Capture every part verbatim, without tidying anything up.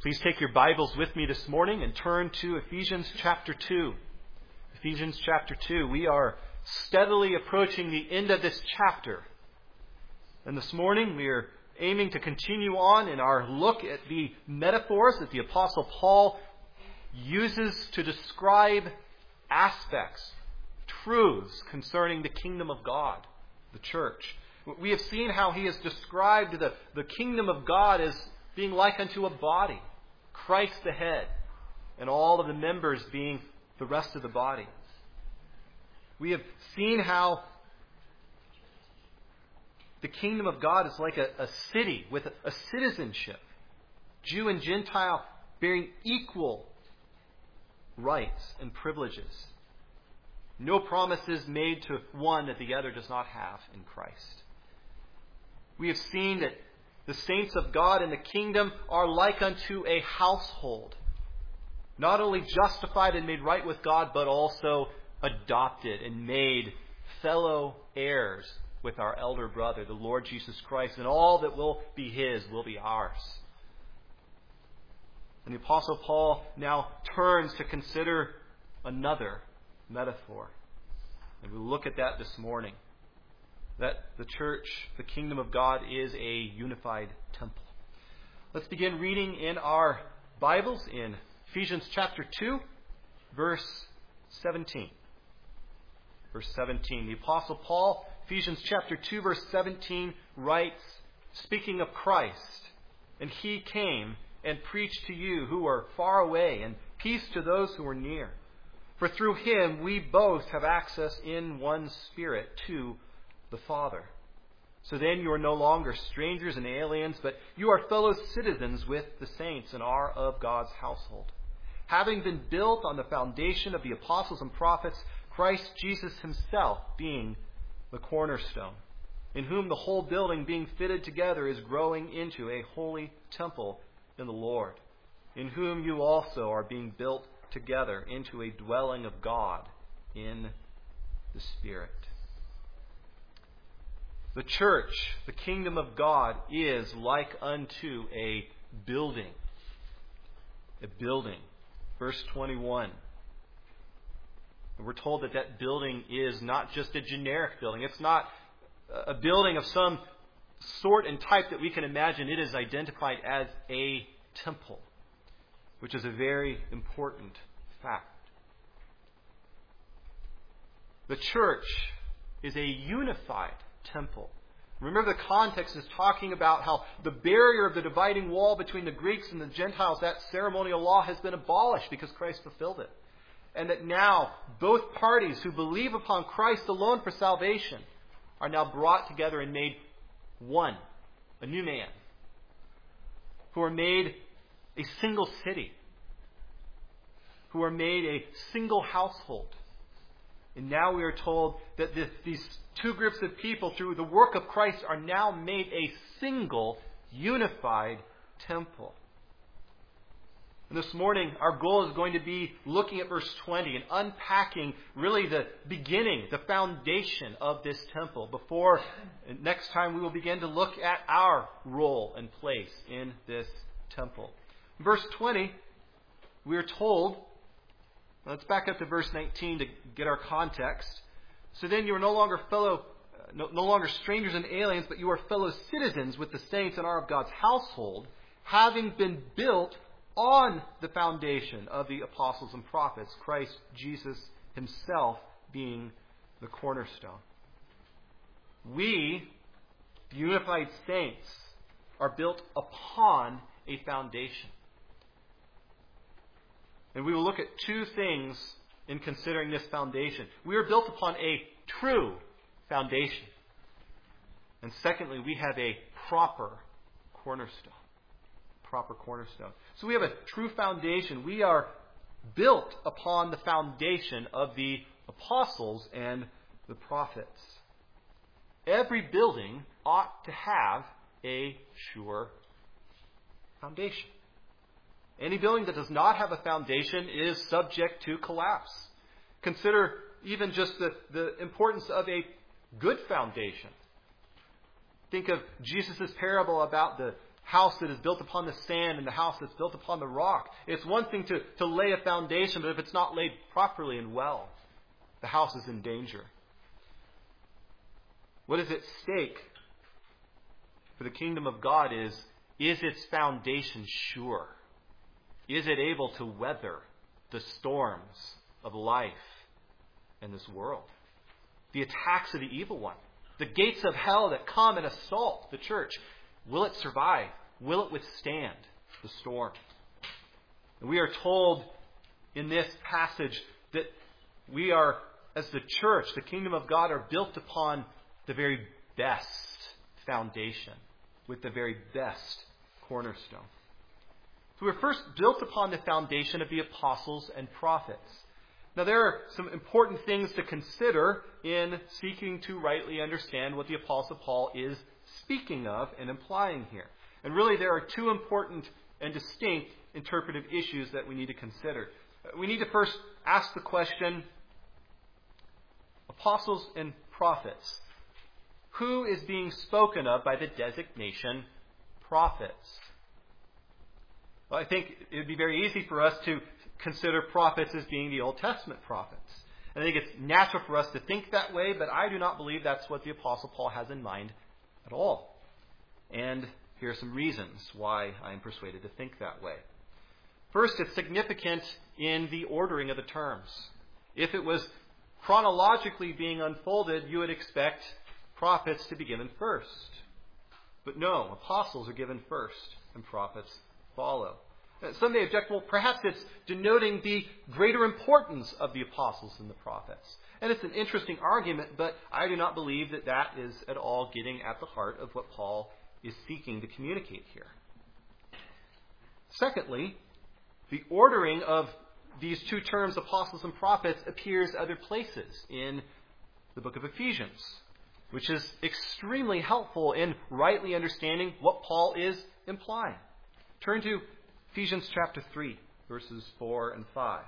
Please take your Bibles with me this morning and turn to Ephesians chapter two. Ephesians chapter two. We are steadily approaching the end of this chapter. And this morning we are aiming to continue on in our look at the metaphors that the Apostle Paul uses to describe aspects, truths concerning the kingdom of God, the church. We have seen how he has described the, the kingdom of God as being like unto a body, Christ the head, and all of the members being the rest of the body. We have seen how the kingdom of God is like a, a city with a, a citizenship, Jew and Gentile bearing equal rights and privileges. No promises made to one that the other does not have in Christ. We have seen that the saints of God in the kingdom are like unto a household, not only justified and made right with God, but also adopted and made fellow heirs with our elder brother, the Lord Jesus Christ, and all that will be His will be ours. And the Apostle Paul now turns to consider another metaphor. And we'll look at that this morning. That the church, the kingdom of God, is a unified temple. Let's begin reading in our Bibles in Ephesians chapter two, verse seventeen. Verse seventeen. The Apostle Paul, Ephesians chapter two, verse seventeen, writes, speaking of Christ, "And He came and preached to you who are far away, and peace to those who are near. For through Him we both have access in one Spirit to the Father. So then you are no longer strangers and aliens, but you are fellow citizens with the saints and are of God's household, having been built on the foundation of the apostles and prophets, Christ Jesus Himself being the cornerstone, in whom the whole building being fitted together is growing into a holy temple in the Lord, in whom you also are being built together into a dwelling of God in the Spirit." The church, the kingdom of God, is like unto a building. A building. Verse twenty-one. And we're told that that building is not just a generic building. It's not a building of some sort and type that we can imagine. It is identified as a temple, which is a very important fact. The church is a unified temple. Remember, the context is talking about how the barrier of the dividing wall between the Greeks and the Gentiles, that ceremonial law, has been abolished because Christ fulfilled it. And that now both parties who believe upon Christ alone for salvation are now brought together and made one, a new man, who are made a single city, who are made a single household. And now we are told that this, these two groups of people, through the work of Christ, are now made a single, unified temple. And this morning, our goal is going to be looking at verse twenty and unpacking really the beginning, the foundation of this temple. Before next time we will begin to look at our role and place in this temple. In verse twenty, we are told, let's back up to verse nineteen to get our context. "So then you are no longer fellow, uh, no, no longer strangers and aliens, but you are fellow citizens with the saints and are of God's household, having been built on the foundation of the apostles and prophets, Christ Jesus Himself being the cornerstone." We, the unified saints, are built upon a foundation. And we will look at two things in considering this foundation. We are built upon a true foundation. And secondly, we have a proper cornerstone. Proper cornerstone. So we have a true foundation. We are built upon the foundation of the apostles and the prophets. Every building ought to have a sure foundation. Any building that does not have a foundation is subject to collapse. Consider even just the, the importance of a good foundation. Think of Jesus' parable about the house that is built upon the sand and the house that's built upon the rock. It's one thing to, to lay a foundation, but if it's not laid properly and well, the house is in danger. What is at stake for the kingdom of God is, is its foundation sure? Is it able to weather the storms of life in this world? The attacks of the evil one. The gates of hell that come and assault the church. Will it survive? Will it withstand the storm? And we are told in this passage that we are, as the church, the kingdom of God, are built upon the very best foundation, with the very best cornerstone. So we're first built upon the foundation of the apostles and prophets. Now there are some important things to consider in seeking to rightly understand what the Apostle Paul is speaking of and implying here. And really there are two important and distinct interpretive issues that we need to consider. We need to first ask the question, apostles and prophets, who is being spoken of by the designation prophets? Well, I think it would be very easy for us to consider prophets as being the Old Testament prophets. And I think it's natural for us to think that way, but I do not believe that's what the Apostle Paul has in mind at all. And here are some reasons why I am persuaded to think that way. First, it's significant in the ordering of the terms. If it was chronologically being unfolded, you would expect prophets to be given first. But no, apostles are given first, and prophets follow. Some may object, well, perhaps it's denoting the greater importance of the apostles and the prophets. And it's an interesting argument, but I do not believe that that is at all getting at the heart of what Paul is seeking to communicate here. Secondly, the ordering of these two terms, apostles and prophets, appears other places in the book of Ephesians, which is extremely helpful in rightly understanding what Paul is implying. Turn to Ephesians chapter three, verses four and five.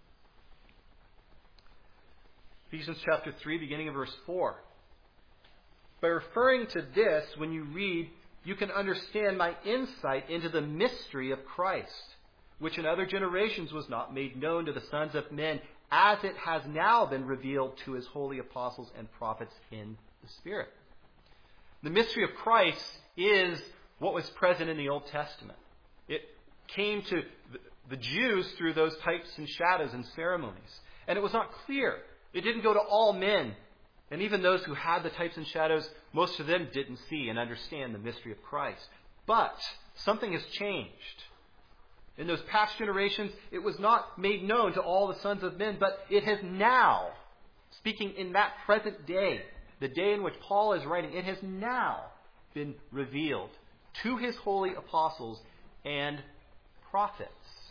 Ephesians chapter three, beginning of verse four. By referring to this, when you read, you can understand my insight into the mystery of Christ, which in other generations was not made known to the sons of men, as it has now been revealed to his holy apostles and prophets in the Spirit. The mystery of Christ is what was present in the Old Testament. It came to the Jews through those types and shadows and ceremonies. And it was not clear. It didn't go to all men. And even those who had the types and shadows, most of them didn't see and understand the mystery of Christ. But something has changed. In those past generations, it was not made known to all the sons of men, but it has now, speaking in that present day, the day in which Paul is writing, it has now been revealed to his holy apostles and prophets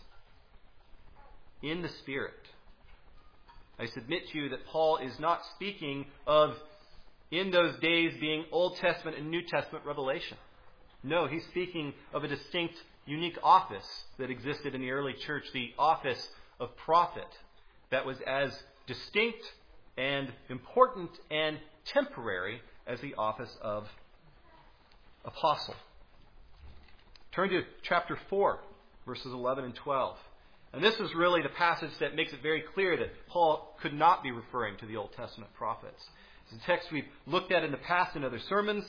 in the Spirit. I submit to you that Paul is not speaking of in those days being Old Testament and New Testament revelation. No, he's speaking of a distinct, unique office that existed in the early church, the office of prophet, that was as distinct and important and temporary as the office of apostle. Turn to chapter four, verses eleven and twelve. And this is really the passage that makes it very clear that Paul could not be referring to the Old Testament prophets. It's a text we've looked at in the past in other sermons.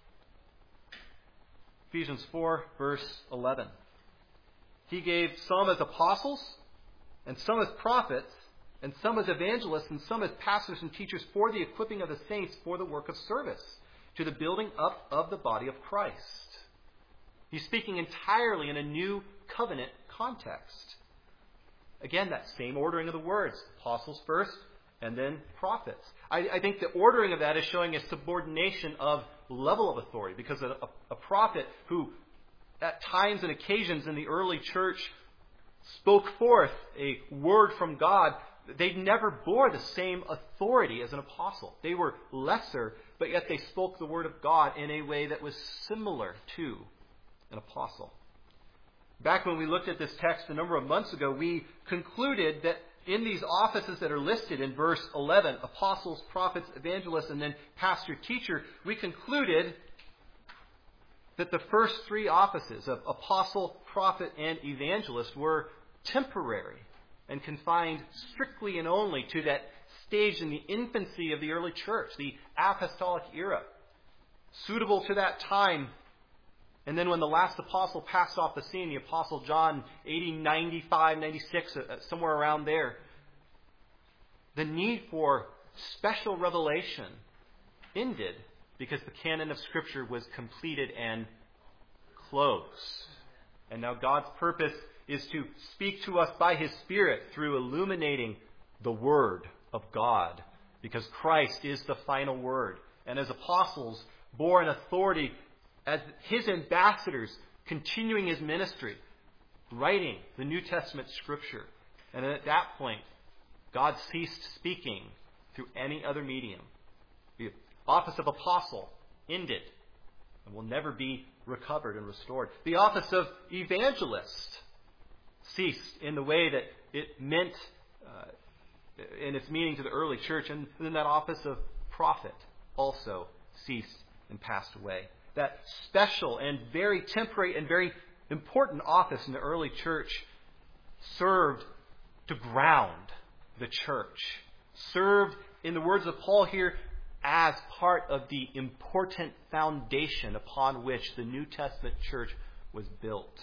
Ephesians four, verse eleven. He gave some as apostles, and some as prophets, and some as evangelists, and some as pastors and teachers for the equipping of the saints for the work of service, to the building up of the body of Christ. He's speaking entirely in a new covenant context. Again, that same ordering of the words. Apostles first, and then prophets. I, I think the ordering of that is showing a subordination of level of authority, because a, a, a prophet who at times and occasions in the early church spoke forth a word from God, they never bore the same authority as an apostle. They were lesser, but yet they spoke the word of God in a way that was similar to an apostle. Back when we looked at this text a number of months ago, we concluded that in these offices that are listed in verse eleven, apostles, prophets, evangelists, and then pastor, teacher, we concluded that the first three offices of apostle, prophet, and evangelist were temporary and confined strictly and only to that stage in the infancy of the early church, the apostolic era, suitable to that time. And then when the last apostle passed off the scene, the apostle John, A D ninety-five, ninety-six, somewhere around there, the need for special revelation ended because the canon of Scripture was completed and closed. And now God's purpose is to speak to us by His Spirit through illuminating the Word of God, because Christ is the final Word. And as apostles, bore an authority as His ambassadors, continuing His ministry, writing the New Testament Scripture. And at that point, God ceased speaking through any other medium. The office of apostle ended and will never be recovered and restored. The office of evangelist ceased in the way that it meant uh, in its meaning to the early church. And then that office of prophet also ceased and passed away. That special and very temporary and very important office in the early church served to ground the church. Served, in the words of Paul here, as part of the important foundation upon which the New Testament church was built.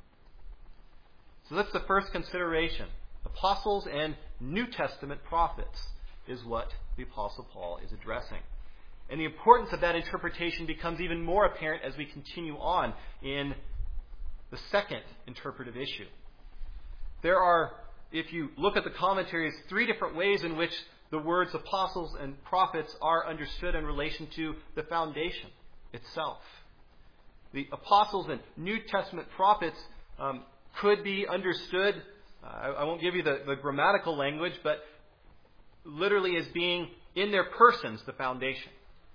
So that's the first consideration. Apostles and New Testament prophets is what the Apostle Paul is addressing. And the importance of that interpretation becomes even more apparent as we continue on in the second interpretive issue. There are, if you look at the commentaries, three different ways in which the words apostles and prophets are understood in relation to the foundation itself. The apostles and New Testament prophets um, could be understood, uh, I, I won't give you the, the grammatical language, but literally as being in their persons the foundation.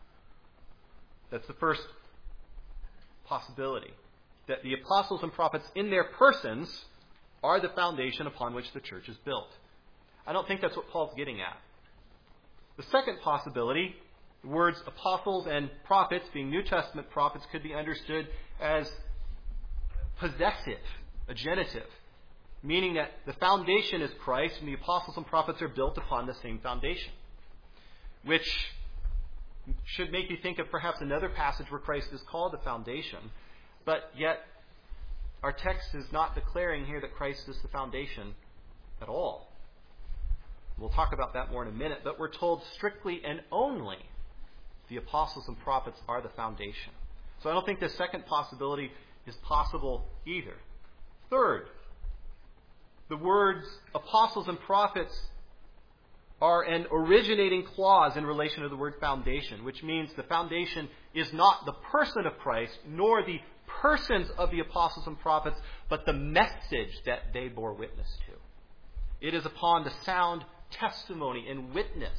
That's the first possibility. That the apostles and prophets in their persons are the foundation upon which the church is built. I don't think that's what Paul's getting at. The second possibility, the words apostles and prophets, being New Testament prophets, could be understood as possessive, a genitive, meaning that the foundation is Christ and the apostles and prophets are built upon the same foundation, which should make you think of perhaps another passage where Christ is called the foundation, but yet our text is not declaring here that Christ is the foundation at all. We'll talk about that more in a minute, but we're told strictly and only the apostles and prophets are the foundation. So I don't think this second possibility is possible either. Third, the words apostles and prophets are an originating clause in relation to the word foundation, which means the foundation is not the person of Christ, nor the persons of the apostles and prophets, but the message that they bore witness to. It is upon the sound testimony and witness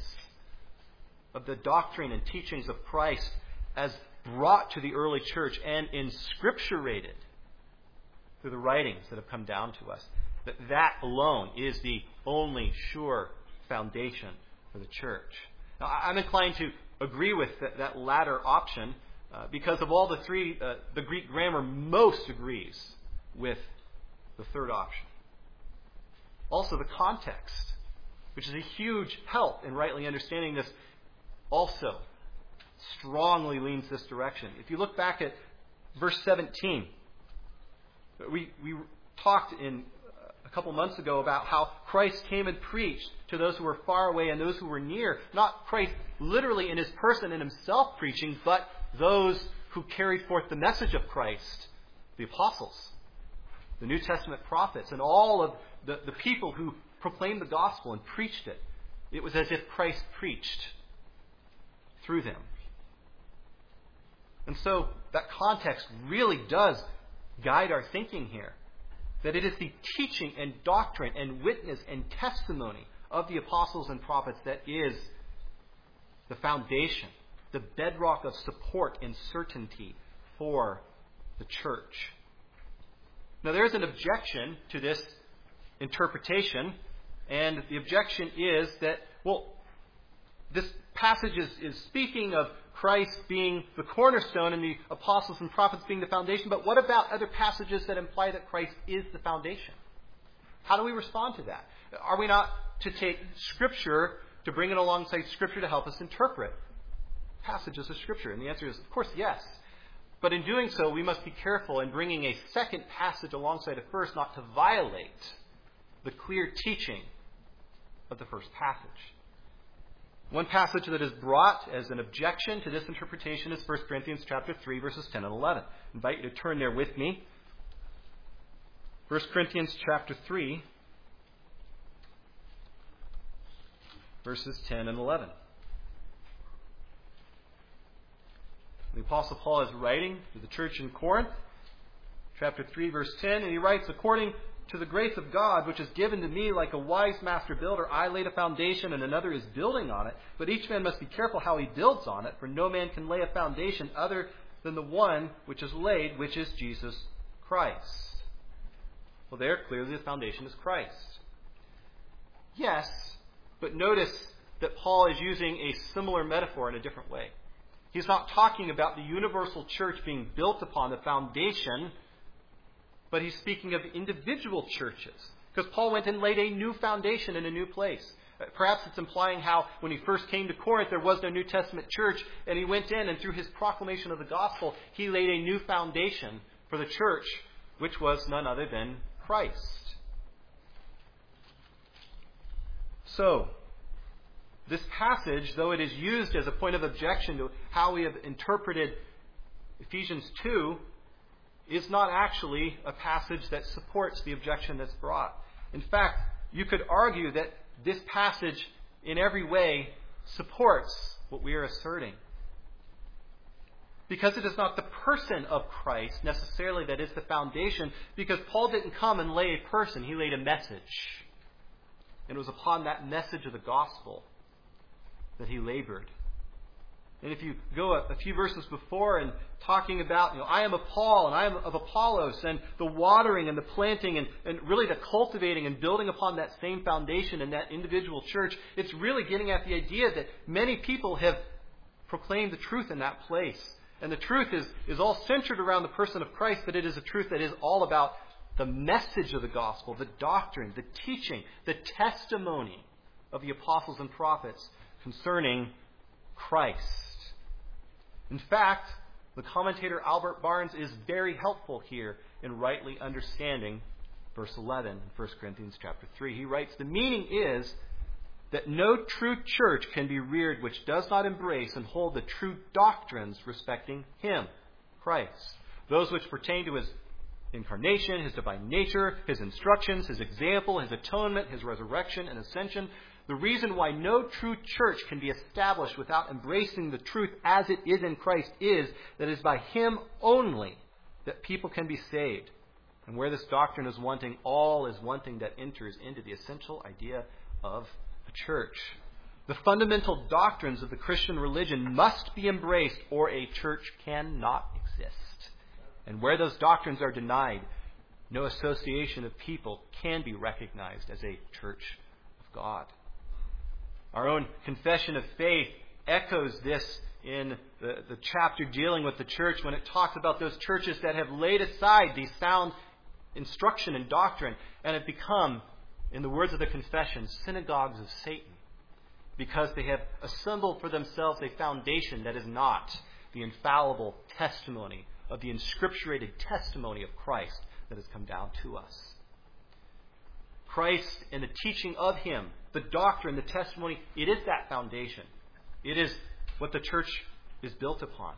of the doctrine and teachings of Christ as brought to the early church and inscripturated through the writings that have come down to us, that that alone is the only sure foundation for the church. Now, I'm inclined to agree with that, that latter option uh, because of all the three, uh, the Greek grammar most agrees with the third option. Also, the context, which is a huge help in rightly understanding this, also strongly leans this direction. If you look back at verse seventeen, we, we talked in a couple months ago about how Christ came and preached to those who were far away and those who were near. Not Christ literally in his person and himself preaching, but those who carried forth the message of Christ, the apostles, the New Testament prophets, and all of the, the people who proclaimed the gospel and preached it. It was as if Christ preached through them. And so that context really does guide our thinking here. That it is the teaching and doctrine and witness and testimony of the apostles and prophets that is the foundation, the bedrock of support and certainty for the church. Now there is an objection to this interpretation, and the objection is that, well, this passage is, is speaking of Christ being the cornerstone and the apostles and prophets being the foundation. But what about other passages that imply that Christ is the foundation? How do we respond to that? Are we not to take Scripture, to bring it alongside Scripture to help us interpret passages of Scripture? And the answer is, of course, yes. But in doing so, we must be careful in bringing a second passage alongside a first, not to violate the clear teaching of the first passage. One passage that is brought as an objection to this interpretation is First Corinthians chapter three, verses ten and eleven. I invite you to turn there with me. First Corinthians chapter three, verses ten and eleven. The Apostle Paul is writing to the church in Corinth, chapter three, verse ten, and he writes, "According to the grace of God, which is given to me like a wise master builder, I laid a foundation and another is building on it. But each man must be careful how he builds on it, for no man can lay a foundation other than the one which is laid, which is Jesus Christ." Well, there clearly the foundation is Christ. Yes, but notice that Paul is using a similar metaphor in a different way. He's not talking about the universal church being built upon the foundation, but he's speaking of individual churches. Because Paul went and laid a new foundation in a new place. Perhaps it's implying how when he first came to Corinth, there was no New Testament church, and he went in and through his proclamation of the gospel, he laid a new foundation for the church, which was none other than Christ. So, this passage, though it is used as a point of objection to how we have interpreted Ephesians two, is not actually a passage that supports the objection that's brought. In fact, you could argue that this passage in every way supports what we are asserting. Because it is not the person of Christ necessarily that is the foundation, because Paul didn't come and lay a person, he laid a message. And it was upon that message of the gospel that he labored. And if you go a, a few verses before and talking about, you know, I am of Paul and I am of Apollos, and the watering and the planting and, and really the cultivating and building upon that same foundation in that individual church, it's really getting at the idea that many people have proclaimed the truth in that place. And the truth is, is all centered around the person of Christ, but it is a truth that is all about the message of the gospel, the doctrine, the teaching, the testimony of the apostles and prophets concerning Christ. In fact, the commentator Albert Barnes is very helpful here in rightly understanding verse eleven in First Corinthians chapter three. He writes, "The meaning is that no true church can be reared which does not embrace and hold the true doctrines respecting Him, Christ. Those which pertain to His incarnation, His divine nature, His instructions, His example, His atonement, His resurrection and ascension. The reason why no true church can be established without embracing the truth as it is in Christ is that it is by Him only that people can be saved. And where this doctrine is wanting, all is wanting that enters into the essential idea of a church. The fundamental doctrines of the Christian religion must be embraced or a church cannot exist. And where those doctrines are denied, no association of people can be recognized as a church of God." Our own confession of faith echoes this in the, the chapter dealing with the church when it talks about those churches that have laid aside the sound instruction and doctrine and have become, in the words of the confession, synagogues of Satan, because they have assembled for themselves a foundation that is not the infallible testimony of the inscripturated testimony of Christ that has come down to us. Christ and the teaching of Him, the doctrine, the testimony, it is that foundation. It is what the church is built upon.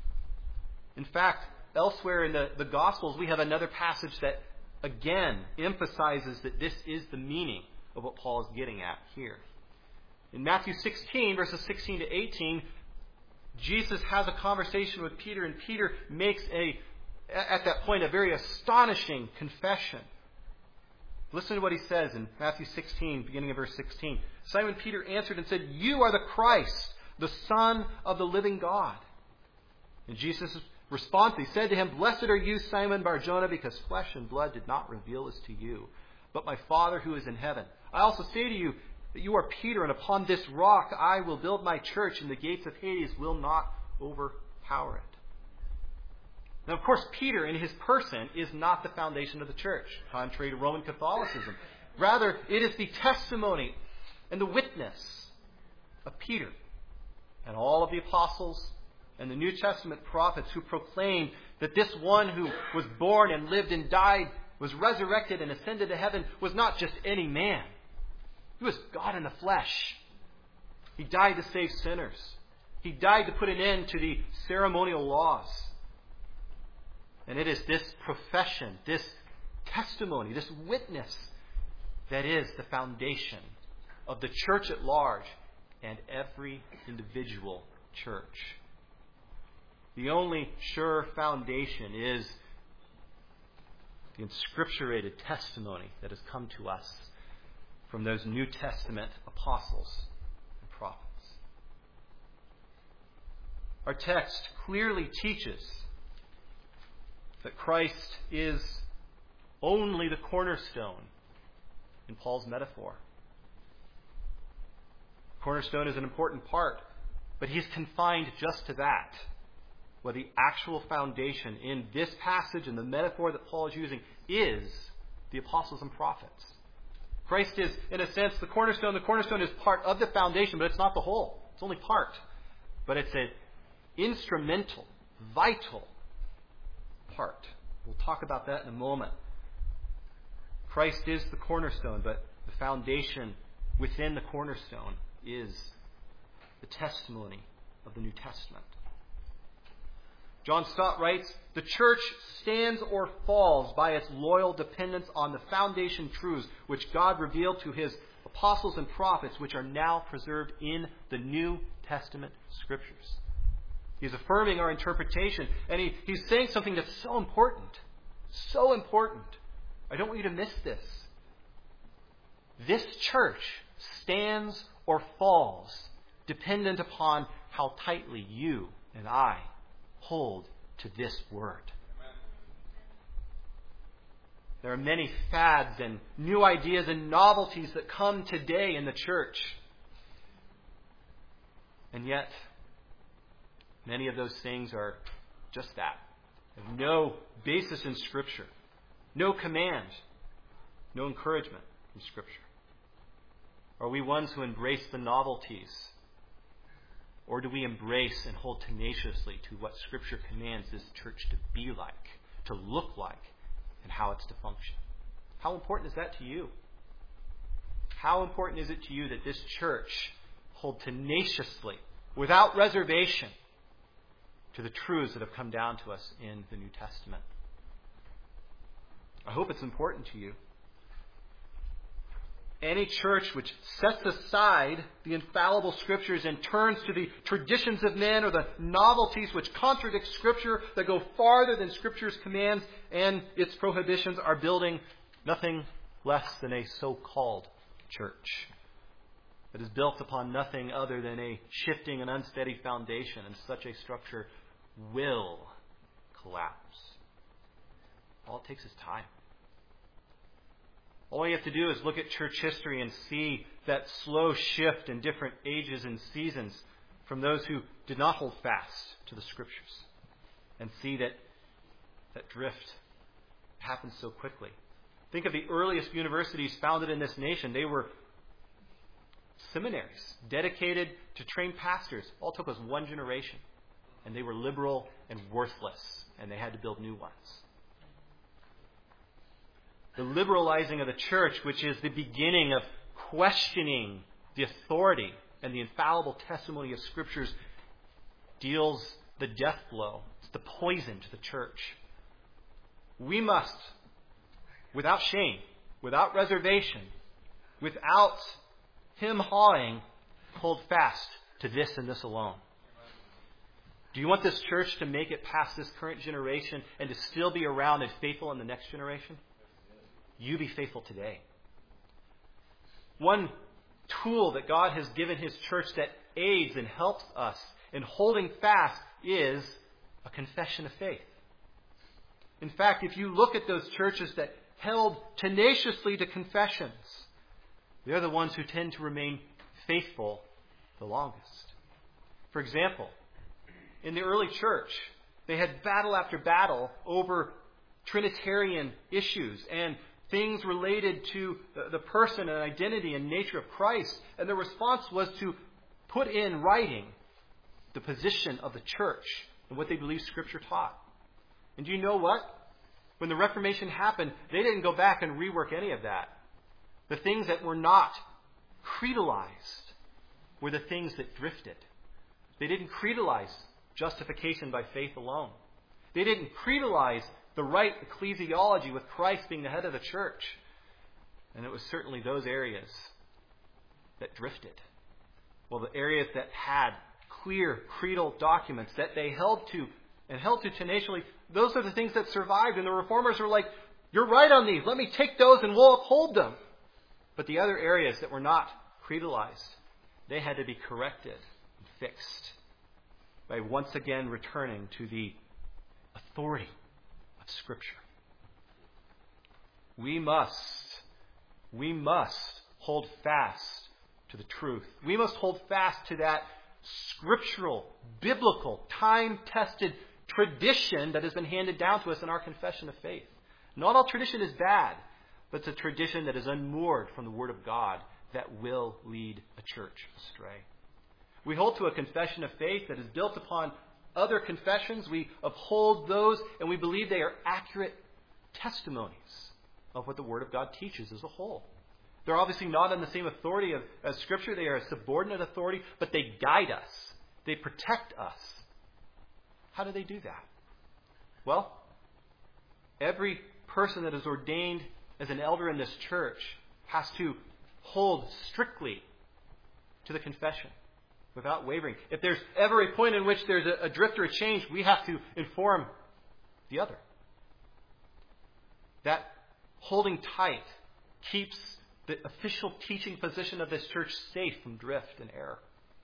In fact, elsewhere in the, the Gospels, we have another passage that again emphasizes that this is the meaning of what Paul is getting at here. In Matthew sixteen, verses sixteen to eighteen, Jesus has a conversation with Peter, and Peter makes a, at that point, a very astonishing confession. Listen to what he says in Matthew sixteen, beginning of verse sixteen. "Simon Peter answered and said, 'You are the Christ, the Son of the living God.' And Jesus' response, He said to him, 'Blessed are you, Simon Bar-Jonah, because flesh and blood did not reveal this to you, but my Father who is in heaven. I also say to you that you are Peter, and upon this rock I will build my church, and the gates of Hades will not overpower it. Now, of course, Peter in his person is not the foundation of the church, contrary to Roman Catholicism. Rather, it is the testimony and the witness of Peter and all of the apostles and the New Testament prophets who proclaimed that this one who was born and lived and died, was resurrected and ascended to heaven, was not just any man. He was God in the flesh. He died to save sinners. He died to put an end to the ceremonial laws. And it is this profession, this testimony, this witness that is the foundation of the church at large and every individual church. The only sure foundation is the inscripturated testimony that has come to us from those New Testament apostles and prophets. Our text clearly teaches that Christ is only the cornerstone in Paul's metaphor. Cornerstone is an important part, but he's confined just to that. Well, the actual foundation in this passage and the metaphor that Paul is using is the apostles and prophets. Christ is, in a sense, the cornerstone. The cornerstone is part of the foundation, but it's not the whole. It's only part. But it's an instrumental, vital part. We'll talk about that in a moment. Christ is the cornerstone, but the foundation within the cornerstone is the testimony of the New Testament. John Stott writes, "The church stands or falls by its loyal dependence on the foundation truths which God revealed to His apostles and prophets, which are now preserved in the New Testament Scriptures." He's affirming our interpretation, and he, he's saying something that's so important. So important. I don't want you to miss this. This church stands or falls dependent upon how tightly you and I hold to this word. There are many fads and new ideas and novelties that come today in the church. And yet, many of those things are just that. They have no basis in Scripture, no command, no encouragement from Scripture. Are we ones who embrace the novelties? Or do we embrace and hold tenaciously to what Scripture commands this church to be like, to look like, and how it's to function? How important is that to you? How important is it to you that this church hold tenaciously, without reservation, to the truths that have come down to us in the New Testament? I hope it's important to you. Any church which sets aside the infallible Scriptures and turns to the traditions of men or the novelties which contradict Scripture, that go farther than Scripture's commands and its prohibitions, are building nothing less than a so-called church that is built upon nothing other than a shifting and unsteady foundation, and such a structure will collapse. All it takes is time. All you have to do is look at church history and see that slow shift in different ages and seasons from those who did not hold fast to the Scriptures, and see that that drift happens so quickly. Think of the earliest universities founded in this nation. They were seminaries dedicated to train pastors. All it took was one generation, and they were liberal and worthless, and they had to build new ones. The liberalizing of the church, which is the beginning of questioning the authority and the infallible testimony of Scriptures, deals the death blow. It's the poison to the church. We must, without shame, without reservation, without him-hawing, hold fast to this and this alone. Do you want this church to make it past this current generation and to still be around and faithful in the next generation? You be faithful today. One tool that God has given His church that aids and helps us in holding fast is a confession of faith. In fact, if you look at those churches that held tenaciously to confessions, They're the ones who tend to remain faithful the longest. For example, in the early church, they had battle after battle over Trinitarian issues and things related to the person and identity and nature of Christ. And their response was to put in writing the position of the church and what they believed Scripture taught. And do you know what? When the Reformation happened, they didn't go back and rework any of that. The things that were not creedalized were the things that drifted. They didn't creedalize justification by faith alone. They didn't creedalize the right ecclesiology with Christ being the head of the church. And it was certainly those areas that drifted. Well, the areas that had clear creedal documents that they held to and held to tenaciously, those are the things that survived. And the reformers were like, you're right on these. Let me take those and we'll uphold them. But the other areas that were not creedalized, they had to be corrected and fixed by once again returning to the authority of Scripture. We must, we must hold fast to the truth. We must hold fast to that scriptural, biblical, time-tested tradition that has been handed down to us in our confession of faith. Not all tradition is bad, but it's a tradition that is unmoored from the Word of God that will lead a church astray. We hold to a confession of faith that is built upon other confessions. We uphold those, and we believe they are accurate testimonies of what the Word of God teaches as a whole. They're obviously not on the same authority of, as Scripture. They are a subordinate authority, but they guide us. They protect us. How do they do that? Well, every person that is ordained as an elder in this church has to hold strictly to the confession without wavering. If there's ever a point in which there's a, a drift or a change, we have to inform the other. That holding tight keeps the official teaching position of this church safe from drift and error.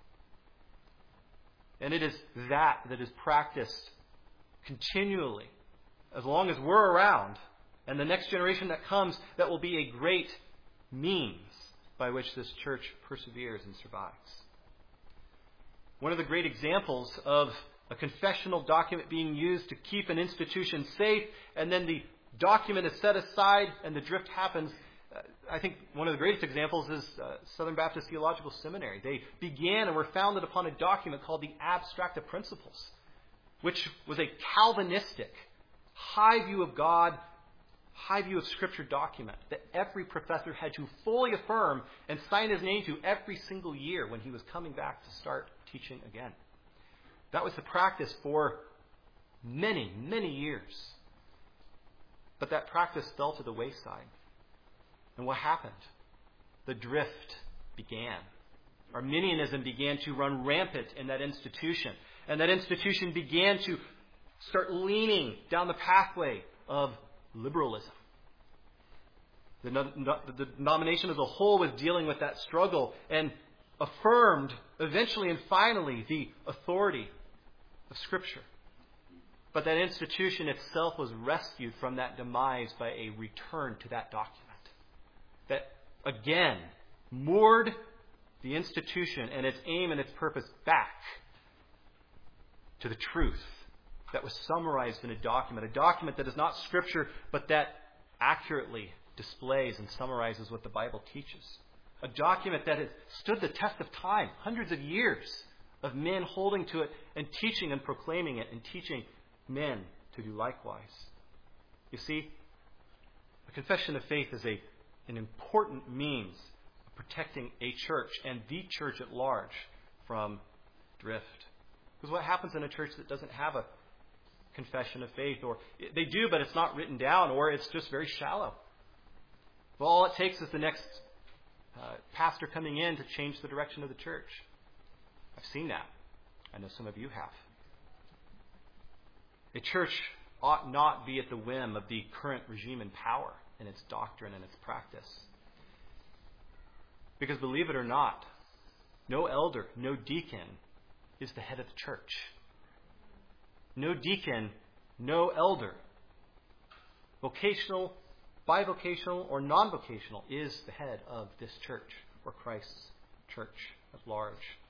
And it is that that is practiced continually as long as we're around, and the next generation that comes, that will be a great means by which this church perseveres and survives. One of the great examples of a confessional document being used to keep an institution safe, and then the document is set aside and the drift happens, uh, I think one of the greatest examples is uh, Southern Baptist Theological Seminary. They began and were founded upon a document called the Abstract of Principles, which was a Calvinistic, high view of God, high view of Scripture document that every professor had to fully affirm and sign his name to every single year when he was coming back to start teaching again. That was the practice for many, many years. But that practice fell to the wayside. And what happened? The drift began. Arminianism began to run rampant in that institution. And that institution began to start leaning down the pathway of liberalism. The, the denomination as a whole was dealing with that struggle and affirmed eventually and finally the authority of Scripture. But that institution itself was rescued from that demise by a return to that document. That again moored the institution and its aim and its purpose back to the truth that was summarized in a document. A document that is not Scripture, but that accurately displays and summarizes what the Bible teaches. A document that has stood the test of time, hundreds of years of men holding to it and teaching and proclaiming it and teaching men to do likewise. You see, a confession of faith is a, an important means of protecting a church and the church at large from drift. Because what happens in a church that doesn't have a confession of faith, or they do, but it's not written down, or it's just very shallow? Well, all it takes is the next uh, pastor coming in to change the direction of the church. I've seen that. I know some of you have. A church ought not be at the whim of the current regime in power in its doctrine and its practice. Because believe it or not, no elder, no deacon is the head of the church. No deacon, no elder. Vocational bivocational or non-vocational, is the head of this church, or Christ's church at large.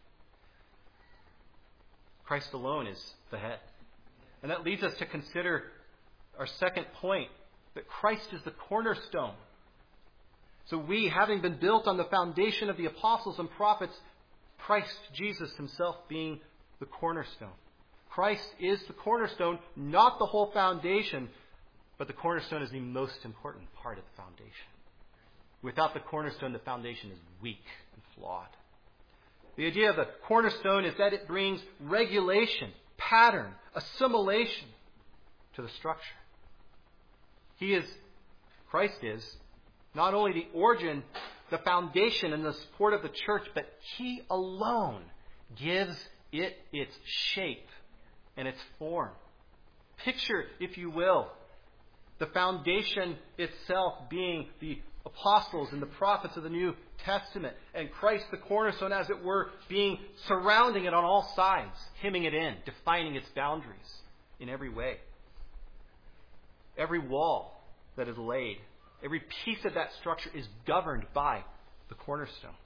Christ alone is the head. And that leads us to consider our second point, that Christ is the cornerstone. So we, having been built on the foundation of the apostles and prophets, Christ Jesus himself being the cornerstone. Christ is the cornerstone, not the whole foundation, but the cornerstone is the most important part of the foundation. Without the cornerstone, the foundation is weak and flawed. The idea of the cornerstone is that it brings regulation, pattern, assimilation to the structure. He is, Christ is, not only the origin, the foundation and the support of the church, but He alone gives it its shape and its form. Picture, if you will, the foundation itself being the apostles and the prophets of the New Testament, and Christ the cornerstone, as it were, being surrounding it on all sides, hemming it in, defining its boundaries in every way. Every wall that is laid, every piece of that structure is governed by the cornerstone.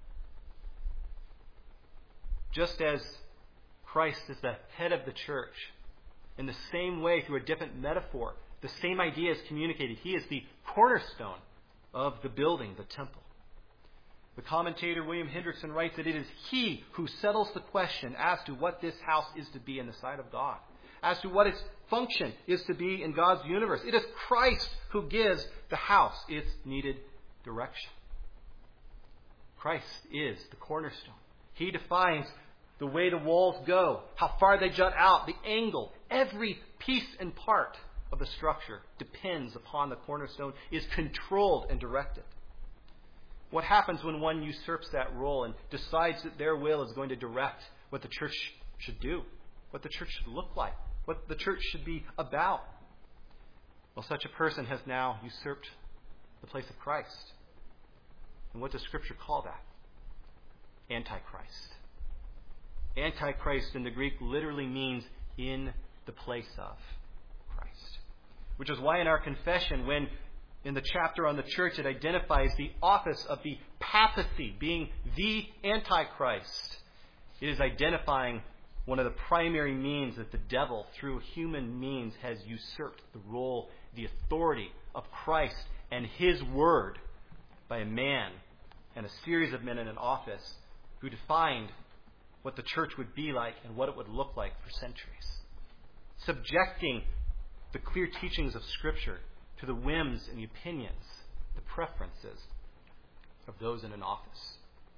Just as Christ is the head of the church, in the same way, through a different metaphor, the same idea is communicated. He is the cornerstone of the building, the temple. The commentator William Hendrickson writes that it is He who settles the question as to what this house is to be in the sight of God, as to what its function is to be in God's universe. It is Christ who gives the house its needed direction. Christ is the cornerstone. He defines the way the walls go, how far they jut out, the angle. Every piece and part of the structure depends upon the cornerstone, is controlled and directed. What happens when one usurps that role and decides that their will is going to direct what the church should do, what the church should look like, what the church should be about? Well, such a person has now usurped the place of Christ. And what does Scripture call that? Antichrist. Antichrist in the Greek literally means in the place of Christ. Which is why in our confession, when in the chapter on the church it identifies the office of the papacy being the Antichrist, it is identifying one of the primary means that the devil, through human means, has usurped the role, the authority of Christ and His Word by a man and a series of men in an office who defined what the church would be like and what it would look like for centuries. Subjecting the clear teachings of Scripture to the whims and the opinions, the preferences of those in an office.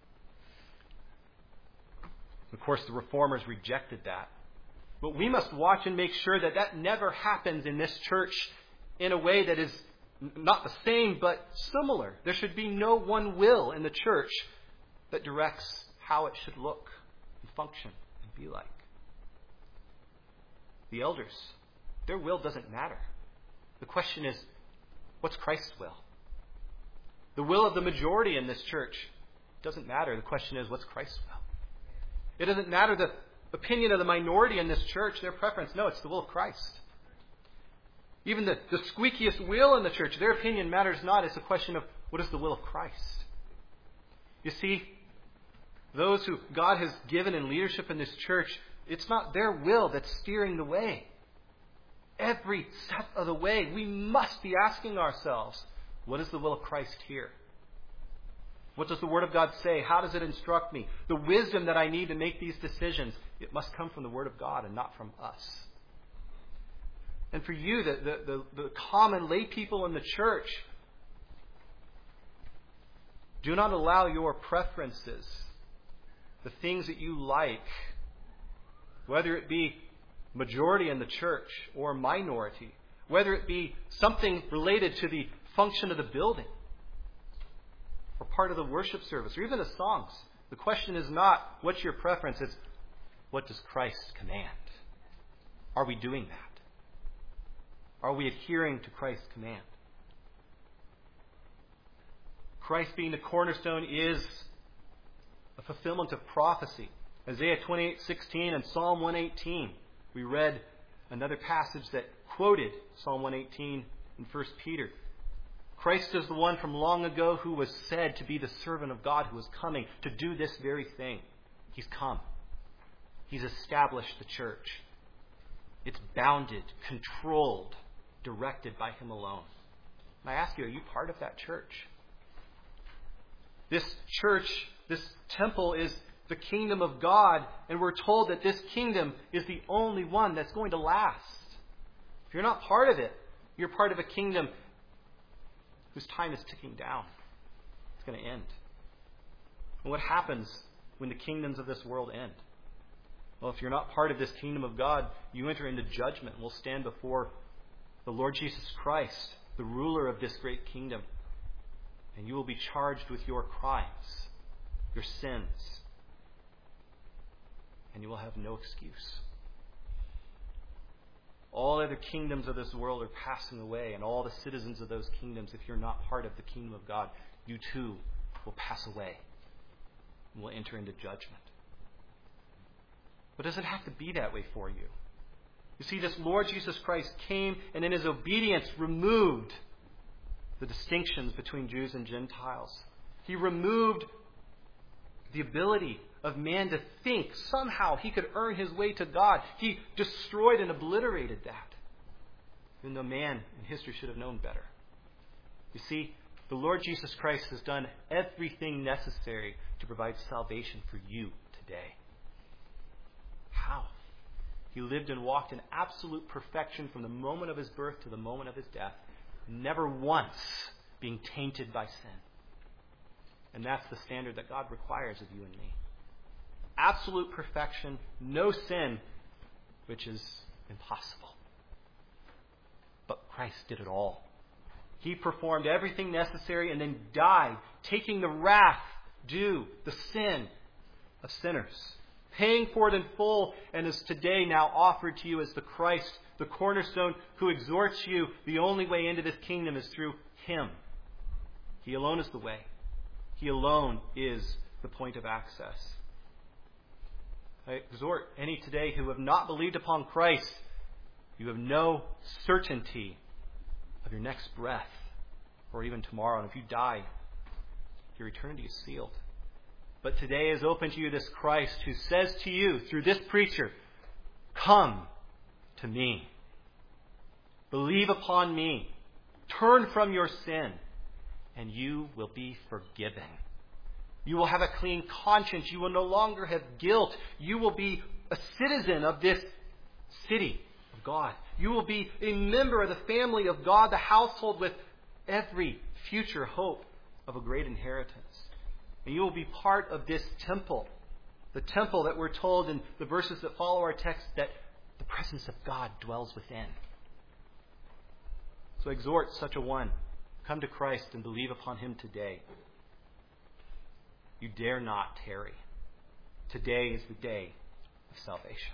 Of course, the Reformers rejected that. But we must watch and make sure that that never happens in this church in a way that is not the same, but similar. There should be no one will in the church that directs how it should look and function and be like. The elders, their will doesn't matter. The question is, what's Christ's will? The will of the majority in this church doesn't matter. The question is, what's Christ's will? It doesn't matter the opinion of the minority in this church, their preference. No, it's the will of Christ. Even the, the squeakiest wheel in the church, their opinion matters not. It's a question of what is the will of Christ. You see, those who God has given in leadership in this church, it's not their will that's steering the way. Every step of the way, we must be asking ourselves, what is the will of Christ here? What does the Word of God say? How does it instruct me? The wisdom that I need to make these decisions, it must come from the Word of God and not from us. And for you, the, the, the, the common lay people in the church, do not allow your preferences, the things that you like, whether it be majority in the church or minority, whether it be something related to the function of the building, or part of the worship service, or even the songs. The question is not, what's your preference? It's, what does Christ command? Are we doing that? Are we adhering to Christ's command? Christ being the cornerstone is a fulfillment of prophecy. Isaiah twenty-eight sixteen and Psalm one eighteen. We read another passage that quoted Psalm one eighteen in First Peter. Christ is the one from long ago who was said to be the servant of God who was coming to do this very thing. He's come. He's established the church. It's bounded, controlled, directed by Him alone. And I ask you, are you part of that church? This church, this temple is the kingdom of God, and we're told that this kingdom is the only one that's going to last. If you're not part of it, you're part of a kingdom whose time is ticking down. It's going to end. And what happens when the kingdoms of this world end? Well, if you're not part of this kingdom of God, you enter into judgment and will stand before the Lord Jesus Christ, the ruler of this great kingdom. And you will be charged with your crimes, your sins. And you will have no excuse. All other kingdoms of this world are passing away, and all the citizens of those kingdoms, if you're not part of the kingdom of God, you too will pass away and will enter into judgment. But does it have to be that way for you? You see, this Lord Jesus Christ came and in His obedience removed the distinctions between Jews and Gentiles. He removed the ability of man to think somehow he could earn his way to God. He destroyed and obliterated that. Even though man in history should have known better. You see, the Lord Jesus Christ has done everything necessary to provide salvation for you today. How? He lived and walked in absolute perfection from the moment of His birth to the moment of His death, never once being tainted by sin. And that's the standard that God requires of you and me. Absolute perfection, no sin, which is impossible. But Christ did it all. He performed everything necessary and then died, taking the wrath due, the sin of sinners, paying for it in full, and is today now offered to you as the Christ, the cornerstone, who exhorts you the only way into this kingdom is through Him. He alone is the way. He alone is the point of access. I exhort any today who have not believed upon Christ, you have no certainty of your next breath or even tomorrow. And if you die, your eternity is sealed. But today is open to you this Christ who says to you through this preacher, come to me. Believe upon me. Turn from your sin, and you will be forgiven. You will have a clean conscience. You will no longer have guilt. You will be a citizen of this city of God. You will be a member of the family of God, the household with every future hope of a great inheritance. And you will be part of this temple. The temple that we're told in the verses that follow our text that the presence of God dwells within. So exhort such a one. Come to Christ and believe upon Him today. You dare not tarry. Today is the day of salvation.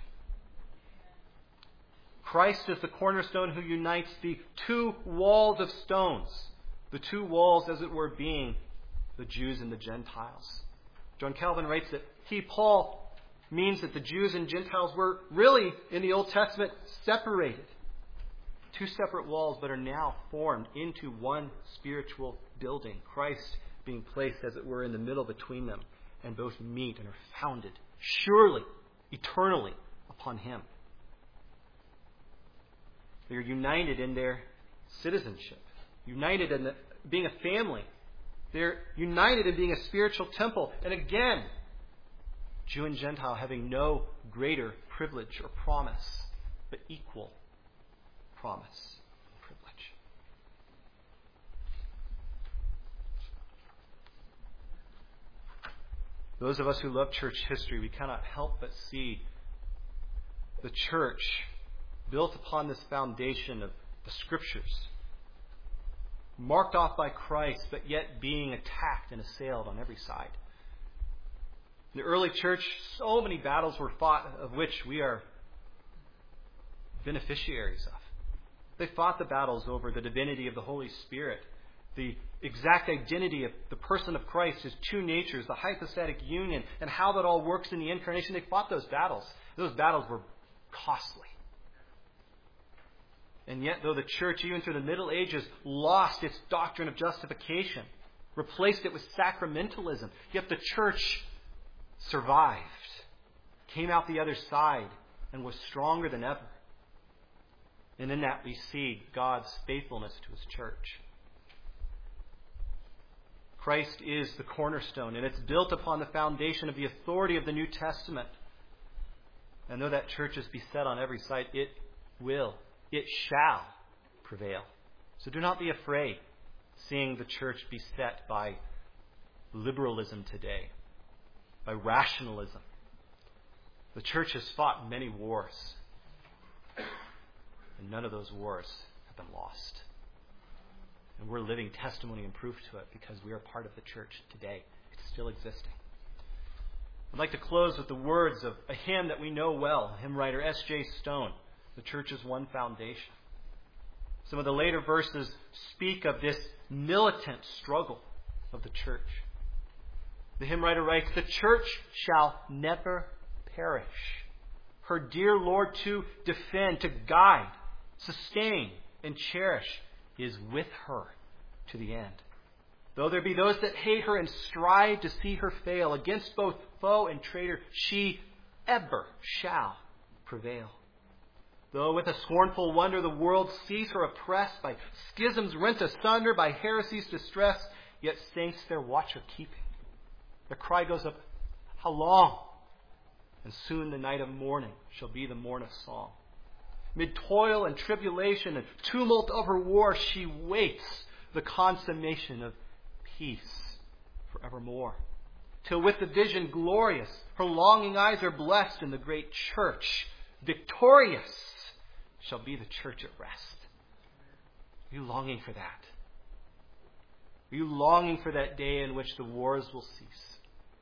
Christ is the cornerstone who unites the two walls of stones. The two walls, as it were, being the Jews and the Gentiles. John Calvin writes that he, Paul, means that the Jews and Gentiles were really, in the Old Testament, separated. Two separate walls, but are now formed into one spiritual building. Christ being placed, as it were, in the middle between them, and both meet and are founded, surely, eternally, upon Him. They are united in their citizenship, united in the, being a family. They're united in being a spiritual temple. And again, Jew and Gentile having no greater privilege or promise, but equal promise and privilege. Those of us who love church history, we cannot help but see the church built upon this foundation of the Scriptures, marked off by Christ, but yet being attacked and assailed on every side. In the early church, so many battles were fought, of which we are beneficiaries of. They fought the battles over the divinity of the Holy Spirit, the exact identity of the person of Christ, His two natures, the hypostatic union, and how that all works in the incarnation. They fought those battles. Those battles were costly. And yet, though the church, even through the Middle Ages, lost its doctrine of justification, replaced it with sacramentalism, yet the church survived, came out the other side, and was stronger than ever. And in that we see God's faithfulness to His church. Christ is the cornerstone, and it's built upon the foundation of the authority of the New Testament. And though that church is beset on every side, it will, it shall prevail. So do not be afraid seeing the church beset by liberalism today, by rationalism. The church has fought many wars, and none of those wars have been lost. And we're living testimony and proof to it because we are part of the church today. It's still existing. I'd like to close with the words of a hymn that we know well, hymn writer S J Stone, "The Church's One Foundation." Some of the later verses speak of this militant struggle of the church. The hymn writer writes, "The church shall never perish. Her dear Lord to defend, to guide, sustain, and cherish is with her to the end. Though there be those that hate her and strive to see her fail, against both foe and traitor, she ever shall prevail. Though with a scornful wonder the world sees her oppressed, by schisms rent asunder, by heresy's distress, yet saints their watch are keeping. The cry goes up, how long? And soon the night of mourning shall be the morn of song. Mid toil and tribulation and tumult of her war, she waits the consummation of peace forevermore. Till with the vision glorious, her longing eyes are blessed, and the great church, victorious, shall be the church at rest. Are you longing for that? Are you longing for that day in which the wars will cease?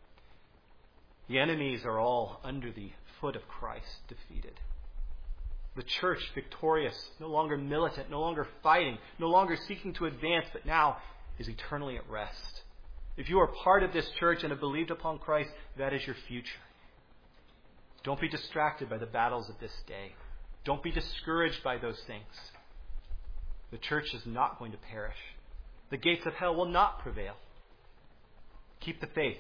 The enemies are all under the foot of Christ, defeated. The church victorious, no longer militant, no longer fighting, no longer seeking to advance, but now is eternally at rest. If you are part of this church and have believed upon Christ, that is your future. Don't be distracted by the battles of this day. Don't be discouraged by those things. The church is not going to perish. The gates of hell will not prevail. Keep the faith.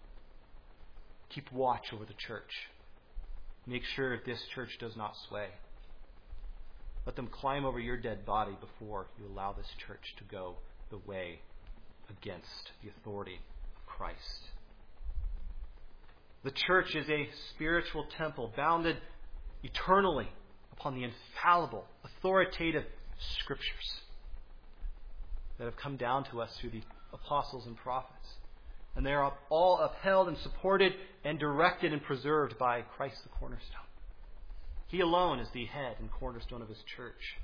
Keep watch over the church. Make sure this church does not sway. Let them climb over your dead body before you allow this church to go the way against the authority of Christ. The church is a spiritual temple bounded eternally upon the infallible, authoritative Scriptures that have come down to us through the apostles and prophets. And they are all upheld and supported and directed and preserved by Christ the cornerstone. He alone is the head and cornerstone of His church.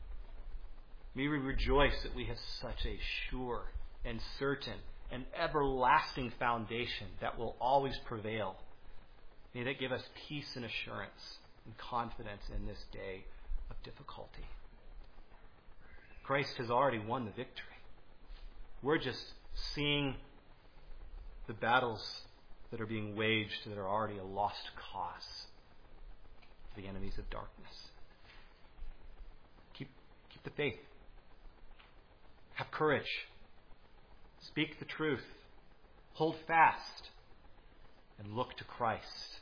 May we rejoice that we have such a sure and certain and everlasting foundation that will always prevail. May that give us peace and assurance and confidence in this day of difficulty. Christ has already won the victory. We're just seeing the battles that are being waged that are already a lost cause for the enemies of darkness. Keep, keep the faith. Have courage. Speak the truth. Hold fast. And look to Christ.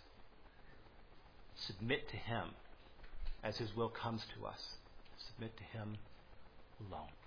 Submit to Him as His will comes to us. Submit to Him alone.